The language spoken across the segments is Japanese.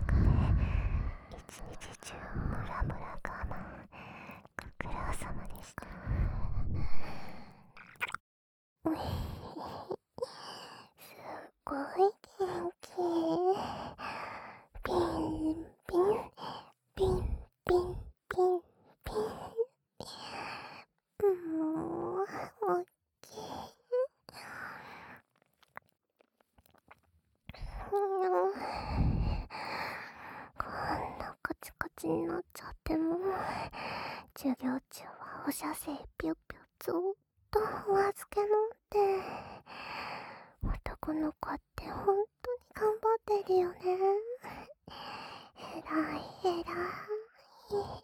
一日中ムラムラ我慢、ご苦労様でした。すっごい元気。ピンピンピンピンピンピン。おっきい。こんなカチカチになっちゃっても、授業中はお射精ぴょぴょずっとお預けなんて。男の子ってほんとに頑張ってるよね。えらいえらい。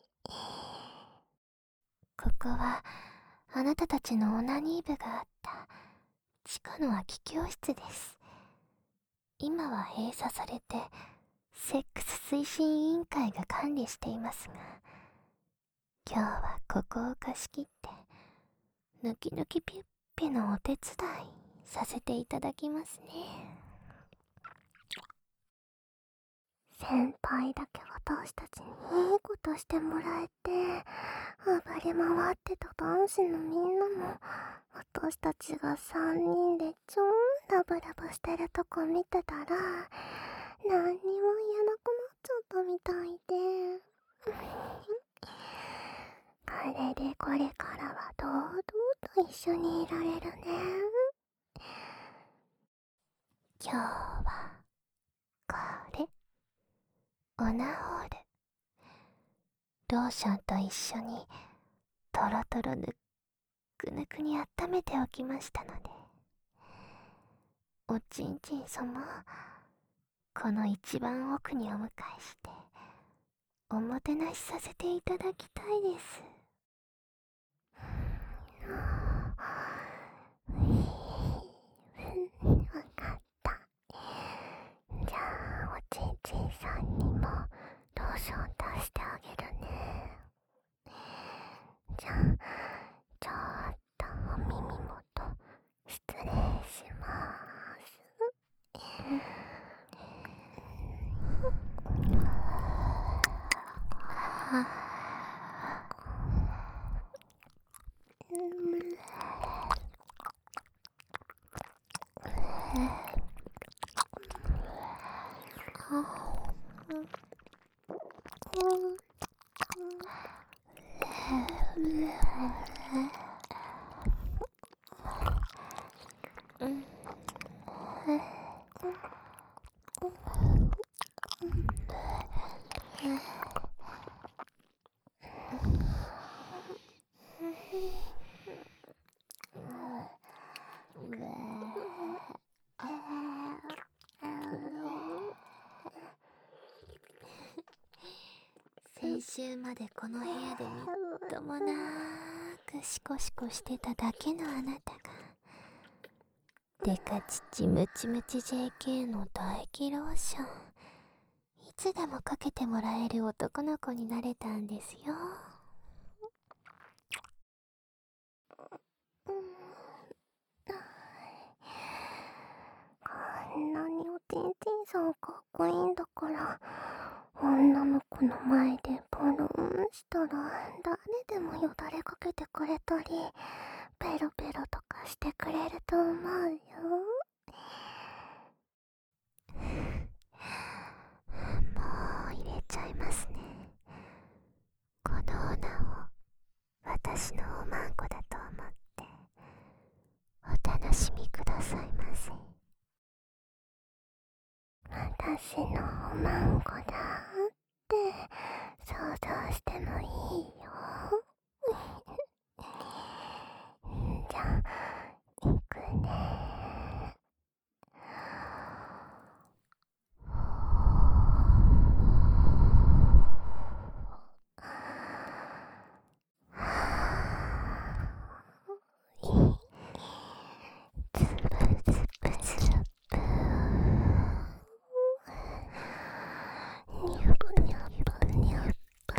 ここはあなたたちのオナニー部があった地下の空き教室です。今は閉鎖されてセックス推進委員会が管理していますが、今日はここを貸し切ってぬきぬきぴゅっぴのお手伝いさせていただきますね。先輩だけ私たちにいいことしてもらえて、暴れ回ってた男子のみんなも私たちが3人で超ラブラブしてるとこ見てたら何にも言えなくなっちゃったみたいでこれでこれからは堂々と一緒にいられるね。今日はこれオナホール、ローションと一緒にトロトロぬっくぬくに温めておきましたので、おちんちん様、この一番奥にお迎えしておもてなしさせていただきたいです。わかった。じゃあおちんちんさんにもローション出してあげるね。じゃあちょっとお耳元失礼します。先週までこの部屋でみっともなーくシコシコしてただけのあなたが、デカチチムチムチ JK の唾液ローション、いつでもかけてもらえる男の子になれたんですよ。こんなにおちんちんさんかっこいいんだから、女の子の前でポロンしたら誰でもよだれかけてくれたりペロペロとかしてくれると思うよ。もう入れちゃいますね。この女を私のおまんこだと思ってお楽しみくださいませ。私のおまんこだって想像してもいいよ。じゃあ行くね。ズブズブズブニュブニュブニュブ。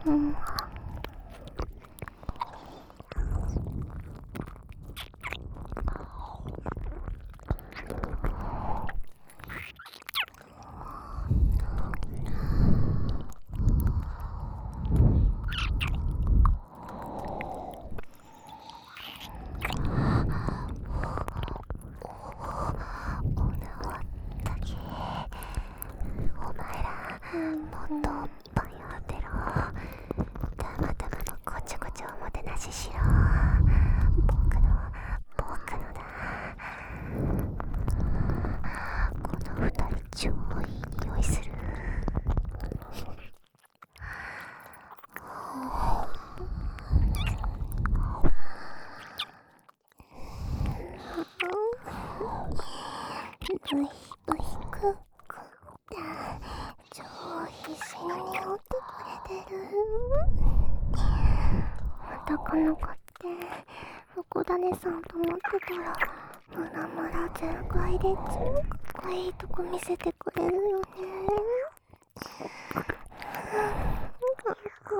男の子って福種さんと思ってたらムラムラ全開で超かっこいいとこ見せてくれるよね。かっこいいかっこ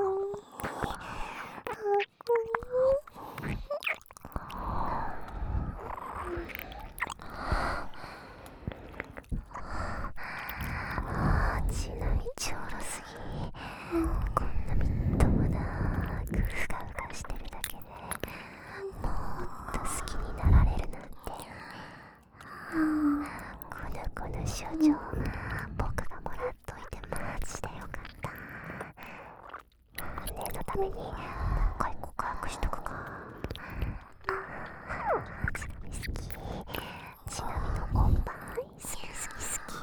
いい。ちなみちょろすぎ。こんなみっともなくふかふかしてるだけでもっと好きになられるなんて。この症状僕がもらっといてマジでよかった。念のためにもう一回告白しとくか。ちなみ好き。ちなみのおっぱい好き好き好き。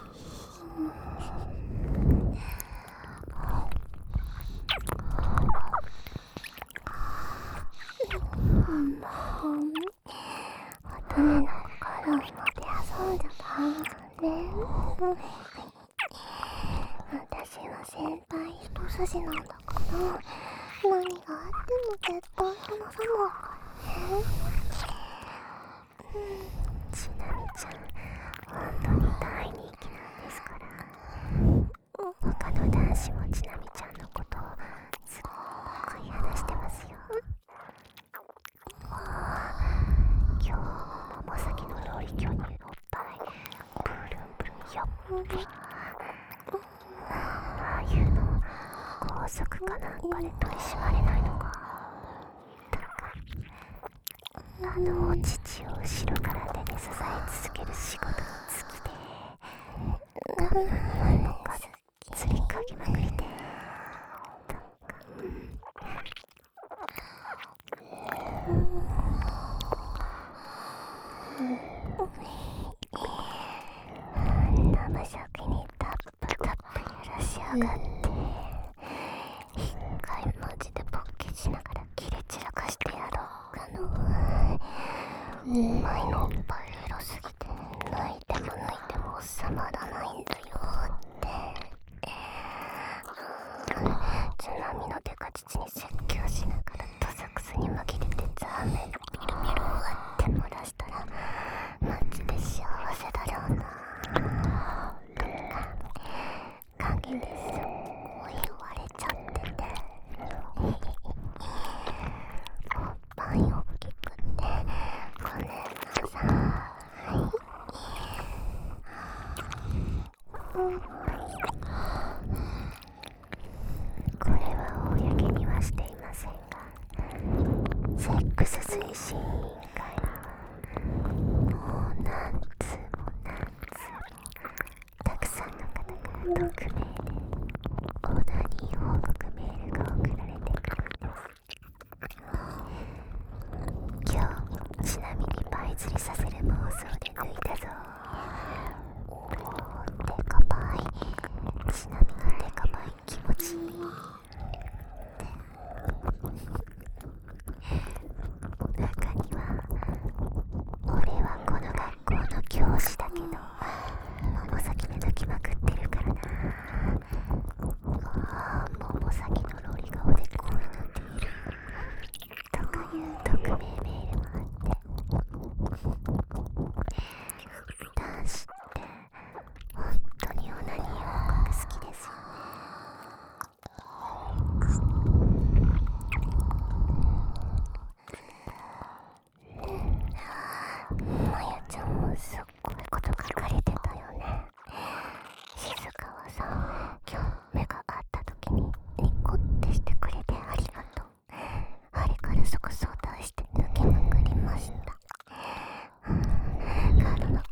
乙女の頃もて遊んじゃったね。私は先輩一筋なんだから何があっても絶対話さないからね。ちなみちゃん本当に大人気なんですから。他の男子もちなみちゃんのことをすっごい話してますよ。今日も桃崎の料理巨乳おっぱいブルンブルンよっ。ああいうの高速かなんかで取り締まれないのか。お乳を後ろから手で支え続ける仕事が好きで髪の匂いもがっつり嗅ぎまくりで生食にタップタップ揺らしやがって、一回マジでボッケしながらキレ散らかしてやろうかの。お前のおっぱいエロすぎて泣いても泣いても収まらないんだよって。津波のデカ乳に説教しながらどさくさに紛れてザーメンのビルビルを割って漏らしたらマジで幸せだろうな。影ですごい割れちゃってておっぱい大きくてごめんなさい。これは公にはしていませんが、セックス推進委員会にはもう何通もたくさんの方から匿名でオナニー報告メールが送られてくるんです。今日ちなみに倍釣りさせる妄想で抜いたぞ。おーデカバイ。ちなみにデカバイ気持ちいい。中には俺はこの学校の教師だけど桃崎目抜きまくってるからな。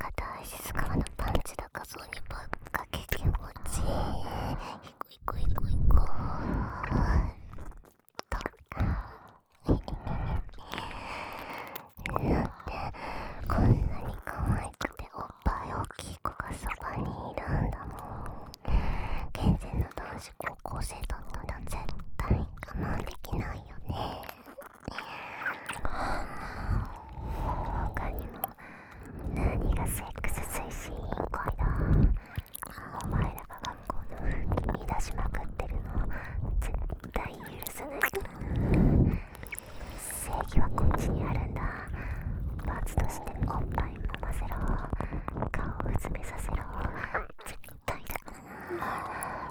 硬い静かなパンチだかそうにばっかけ気持ちいい。行こう行こう行こう。なんてこんなに可愛くておっぱい大きい子がそばにいるんだもん。健全の男子高校生だったら絶対我慢できないよね。他にも何がセックス推進委員会だ。お前らが学校の風紀乱しまくってるの絶対許さないからな。正義はこっちにあるんだ。罰としておっぱい飲ませろ、顔をうつめさせろ、絶対だからな。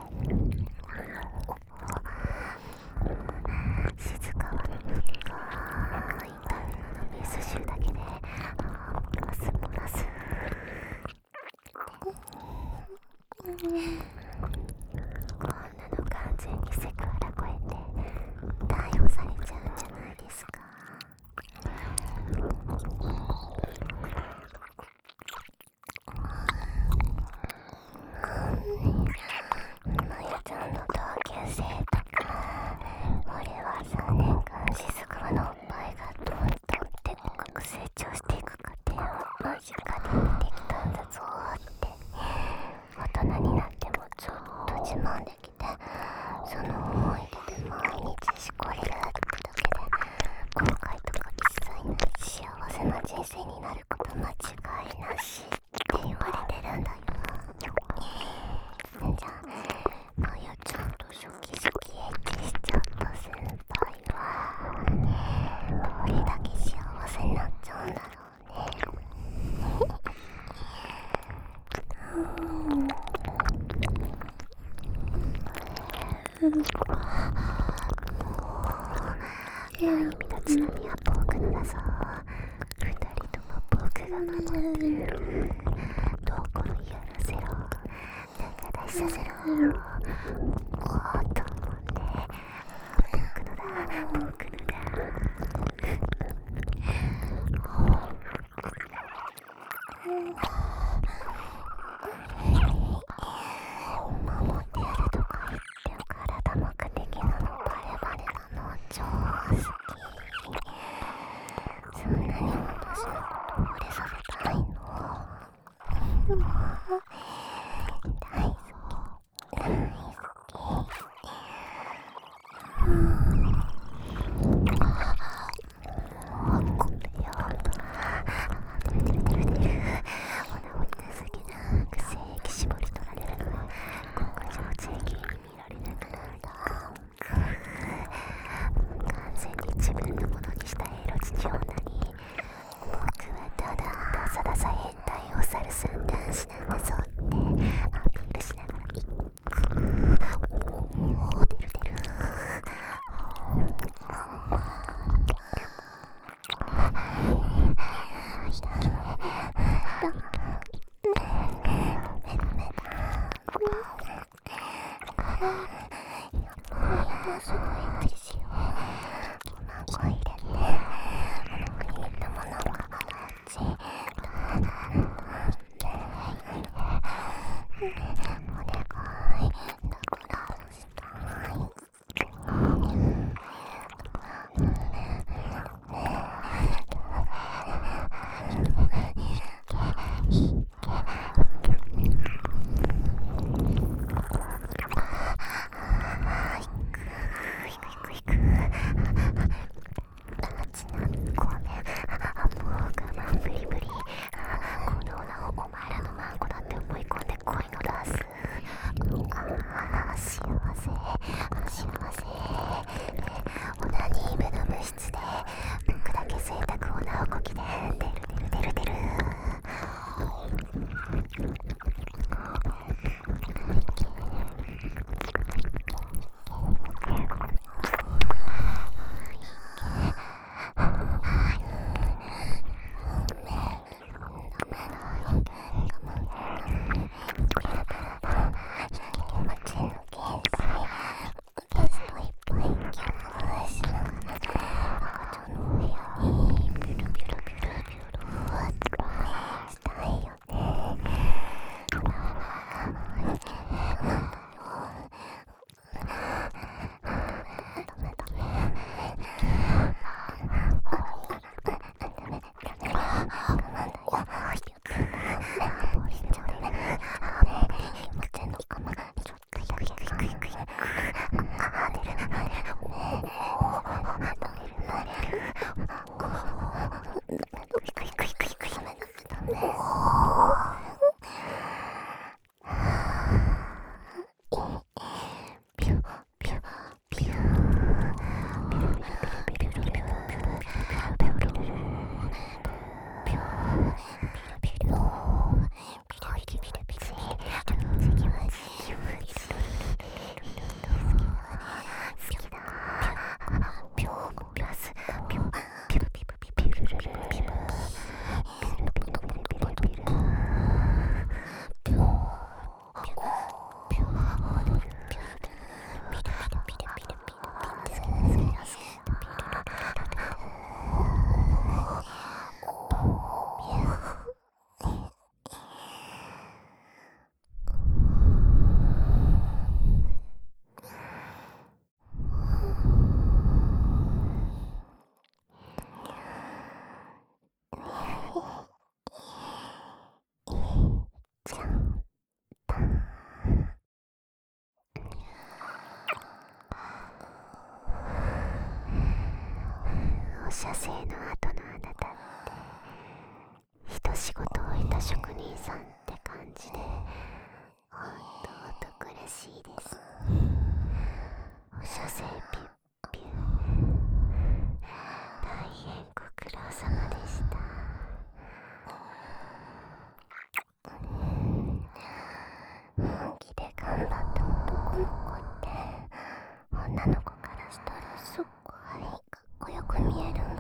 静かは深い痛みの水汁だけで漏らす漏らす。こんなの完全にセクハラ超えて逮捕されちゃうんじゃないですか。まやちゃんの同級生とか、俺は3年間静かのおっぱいがどんどんでっかく成長していく過程を間近で見てきたんだぞって大人になってもちょっと自慢できて、その思い出で毎日しこれるってだけで後悔とか一切ない幸せな人生になること間違いなしって言われてるんだよ。じゃあまやちゃんと初期エッチしちゃった先輩はどれだけ幸せになっちゃうんだろうね。まゆみたちのには僕のだぞ。二人とも僕が守ってる。どころやらせろ、仲出しさせろ。おっとね、僕のだ僕のだ。守ってやるとか言って体目的なのバレバレなの超好き。そんなに私のこと惚れさせたいの。大好き大好き。これよ。出る出る出る出る。ほらおいたすぎなく精液絞り取られるの。極上精液に見られなくなるんだ。完全に自分のものにしたエロ父女に僕はただダサダサ変態を猿すん男子なんだぞってアピールしながらいく。おお出る出る。すごいですよ。お腹入れてお腹に入れたものがあっち射精の後のあなたって一仕事終えた職人さんって感じでほんと男らしいです。お射精ピュッピュッ大変ご苦労様でした。本気で頑張った男の子って女の子からしたらすっごいかっこよく見えるんだよ。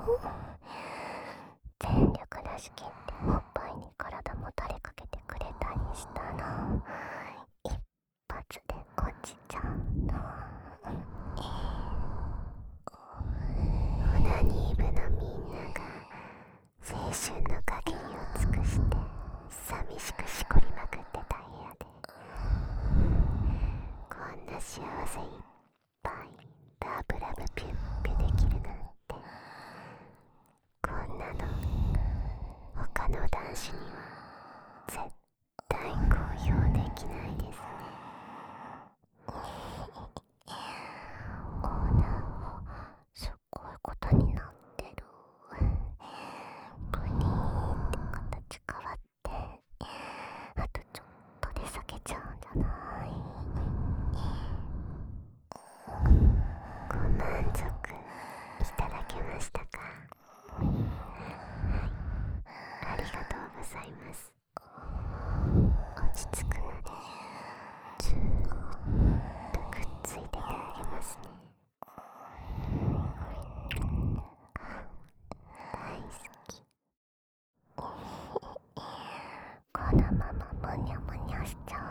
全力出し切っておっぱいに体もたれかけてくれたりしたら一発で落ちちゃうの。オナニー部のみんなが青春の限りを尽くして寂しくしこりまくってた部屋でこんな幸せいっぱいラブラブピュッピュできるなんて、こんなの他の男子には絶対公表できないですね。オーナーもすっごいことになってる。プニーって形変わってあとちょっとで裂けちゃうんじゃない？ご満足いただけましたか？はい、ありがとうございます。落ち着くまでずーっとくっついててあげますね。大好き。このままむにゃむにゃしちゃ